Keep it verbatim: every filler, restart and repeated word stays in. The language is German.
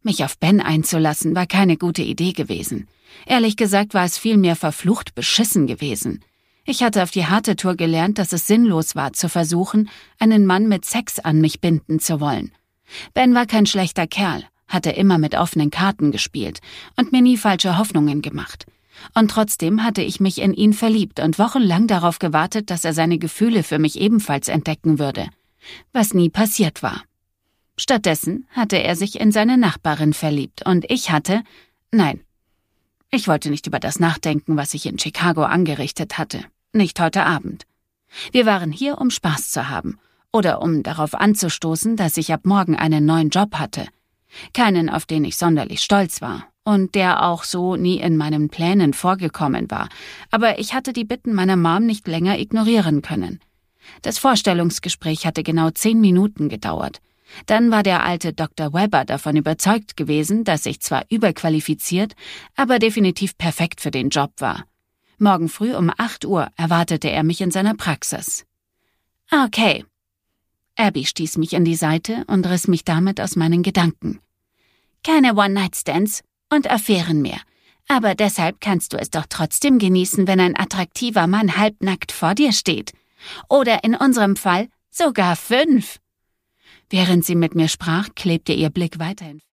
Mich auf Ben einzulassen, war keine gute Idee gewesen. Ehrlich gesagt war es vielmehr verflucht beschissen gewesen. Ich hatte auf die harte Tour gelernt, dass es sinnlos war, zu versuchen, einen Mann mit Sex an mich binden zu wollen. Ben war kein schlechter Kerl, hatte immer mit offenen Karten gespielt und mir nie falsche Hoffnungen gemacht. Und trotzdem hatte ich mich in ihn verliebt und wochenlang darauf gewartet, dass er seine Gefühle für mich ebenfalls entdecken würde, was nie passiert war. Stattdessen hatte er sich in seine Nachbarin verliebt und ich hatte, nein, ich wollte nicht über das nachdenken, was ich in Chicago angerichtet hatte, nicht heute Abend. Wir waren hier, um Spaß zu haben oder um darauf anzustoßen, dass ich ab morgen einen neuen Job hatte. Keinen, auf den ich sonderlich stolz war und der auch so nie in meinen Plänen vorgekommen war, aber ich hatte die Bitten meiner Mom nicht länger ignorieren können. Das Vorstellungsgespräch hatte genau zehn Minuten gedauert. Dann war der alte Doktor Weber davon überzeugt gewesen, dass ich zwar überqualifiziert, aber definitiv perfekt für den Job war. Morgen früh um acht Uhr erwartete er mich in seiner Praxis. Okay. Abby stieß mich in die Seite und riss mich damit aus meinen Gedanken. Keine One-Night-Stands und Affären mehr. Aber deshalb kannst du es doch trotzdem genießen, wenn ein attraktiver Mann halbnackt vor dir steht. Oder in unserem Fall sogar fünf. Während sie mit mir sprach, klebte ihr Blick weiterhin